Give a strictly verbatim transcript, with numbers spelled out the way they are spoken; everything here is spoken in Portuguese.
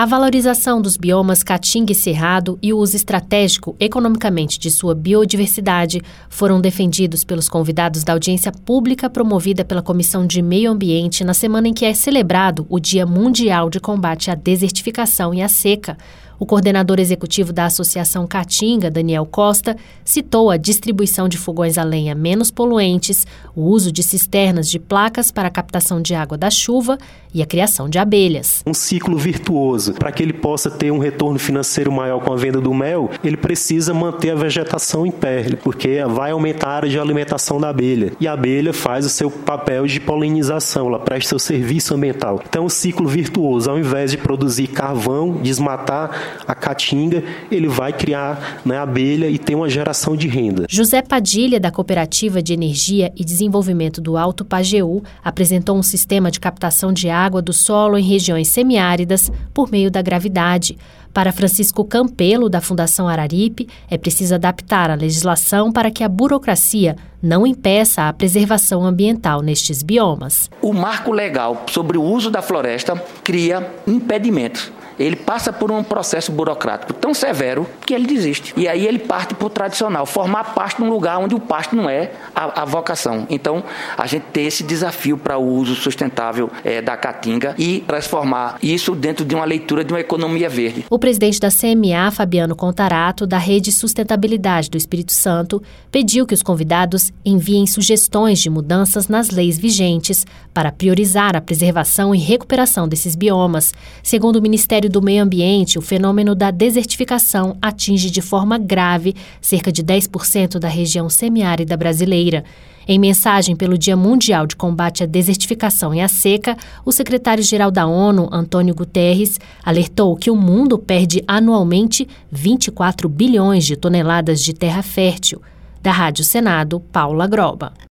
A valorização dos biomas Caatinga e Cerrado e o uso estratégico economicamente de sua biodiversidade foram defendidos pelos convidados da audiência pública promovida pela Comissão de Meio Ambiente na semana em que é celebrado o Dia Mundial de Combate à Desertificação e à Seca. O coordenador executivo da Associação Caatinga, Daniel Costa, citou a distribuição de fogões a lenha menos poluentes, o uso de cisternas de placas para a captação de água da chuva e a criação de abelhas. Um ciclo virtuoso. Para que ele possa ter um retorno financeiro maior com a venda do mel, ele precisa manter a vegetação em pé, porque vai aumentar a área de alimentação da abelha. E a abelha faz o seu papel de polinização, ela presta seu serviço ambiental. Então, um ciclo virtuoso. Ao invés de produzir carvão, desmatar a caatinga, ele vai criar, né, abelha e ter uma geração de renda. José Padilha, da Cooperativa de Energia e Desenvolvimento do Alto Pajeú, apresentou um sistema de captação de água do solo em regiões semiáridas por meio da gravidade. Para Francisco Campelo, da Fundação Araripe, é preciso adaptar a legislação para que a burocracia não impeça a preservação ambiental nestes biomas. O marco legal sobre o uso da floresta cria impedimentos. Ele passa por um processo burocrático tão severo que ele desiste. E aí ele parte para o tradicional, formar pasto num lugar onde o pasto não é a, a vocação. Então, a gente tem esse desafio para o uso sustentável é, da caatinga e transformar isso dentro de uma leitura de uma economia verde. O presidente da C M A, Fabiano Contarato, da Rede Sustentabilidade do Espírito Santo, pediu que os convidados enviem sugestões de mudanças nas leis vigentes para priorizar a preservação e recuperação desses biomas. Segundo o Ministério do Meio Ambiente, o fenômeno da desertificação atinge de forma grave cerca de dez por cento da região semiárida brasileira. Em mensagem pelo Dia Mundial de Combate à Desertificação e à Seca, o secretário-geral da ONU, Antônio Guterres, alertou que o mundo perde anualmente vinte e quatro bilhões de toneladas de terra fértil. Da Rádio Senado, Paula Groba.